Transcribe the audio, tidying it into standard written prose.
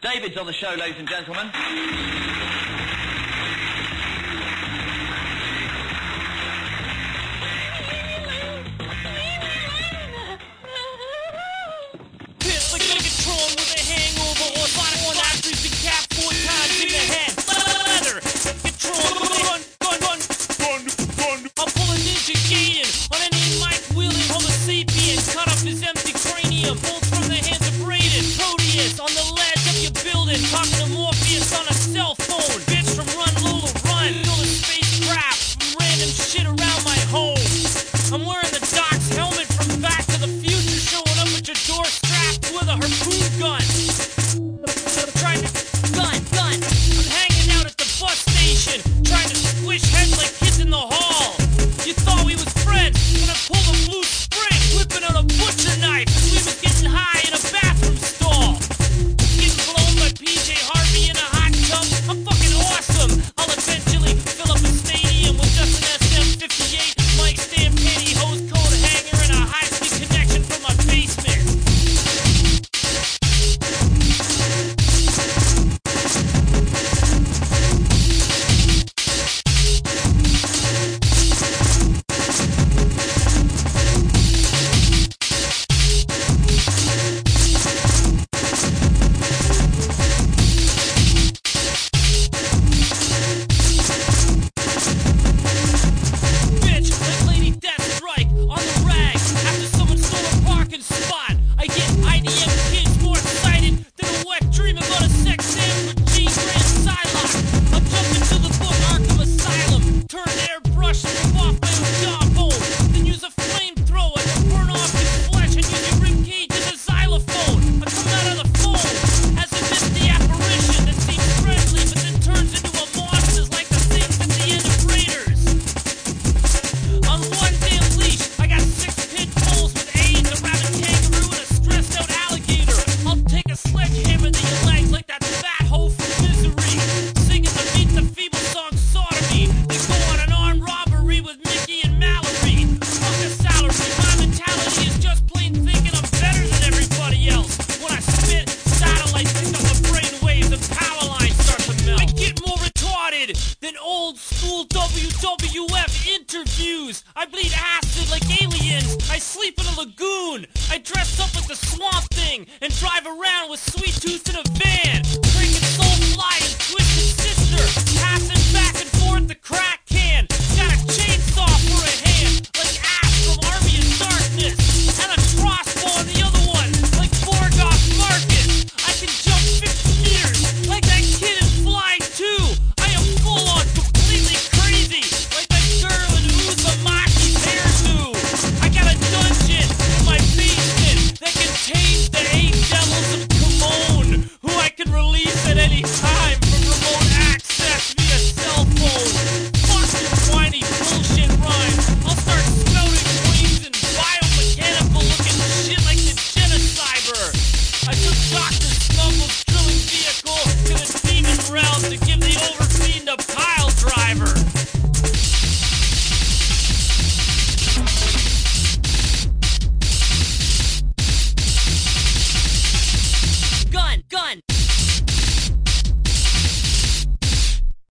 David's on the show, ladies and gentlemen. Pissed like Megatron with a hangover, or Sonic on actors and cap 4 times in the head. Leather, Megatron, gun. I'll pull a Ninja Gaiden on any Mike wielding Homo sapien, cut off his empty cranium, bolts from the hands of Raiden. Proteus on the ledge of your building, talking to Morpheus on a cell phone. Bitch from Run Lola Run, building spacecraft from random shit around my home. I'm wearing the Doc's helmet from Back to the Future, showing up at your door strapped with a harpoon gun. I'm hanging out at the bus station, trying to squish heads like kids in the hall. You thought we was friends, when I pulled a blue spring, whipping out a butcher knife, as we was getting high in a bathroom stall. Getting blown by PJ Harvey in a hot tub, I'm fucking awesome. I'll eventually fill up a stadium with just an SM-58, mic stand, pantyhose, coat hanger, and a high-speed connection from my basement. Bitch, like Lady Deathstrike on the rag. After someone stole a parking spot, I get IDM kids more excited than a wet dream about a sex sam with G Grand Psylocke. I'll jump into the book Arkham Asylum, turn an airbrush and rip off my own jawbone, then use a flamethrower to burn off his flesh and use your ribcage as a xylophone. I come out of the phone as a misty apparition that seems friendly but then turns into a monster like the things at the end of Raiders. On one damn leash, I got 6 pit bulls with AIDS, a rabid kangaroo, and a stressed out alligator. I'll take a sledgehammer to your legs like that fat hoe from Misery, singing the Meet the Feeble song Sodomy. Then go on an armed robbery with Mickey and Mallory. Fuck a salary, my mentality is just plain thinking I'm better than everybody else. When I spit, satellites pick up the brain waves and power lines start to melt. I get more retarded than old school WWF interviews. I bleed acid like aliens. I sleep in a lagoon. I dress up like the Swamp Thing and drive around with Sweet Tooth in a van.